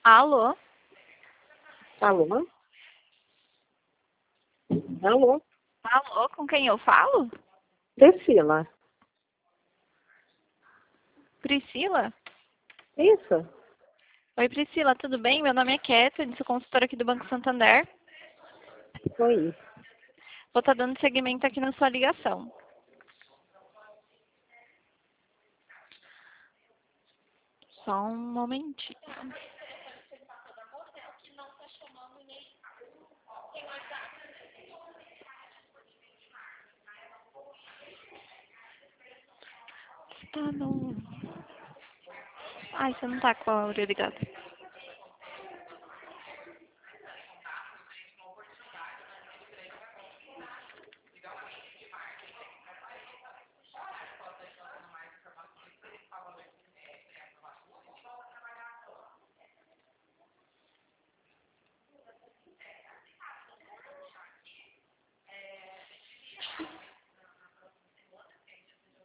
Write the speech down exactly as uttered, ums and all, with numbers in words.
Alô? Alô? Alô? Alô, com quem eu falo? Priscila. Priscila? Isso? Oi, Priscila, tudo bem? Meu nome é Catherine, sou consultora aqui do Banco Santander. Oi. Vou estar dando seguimento aqui na sua ligação. Só um momentinho. Tá no... Ai, você não tá com a orelha ligada.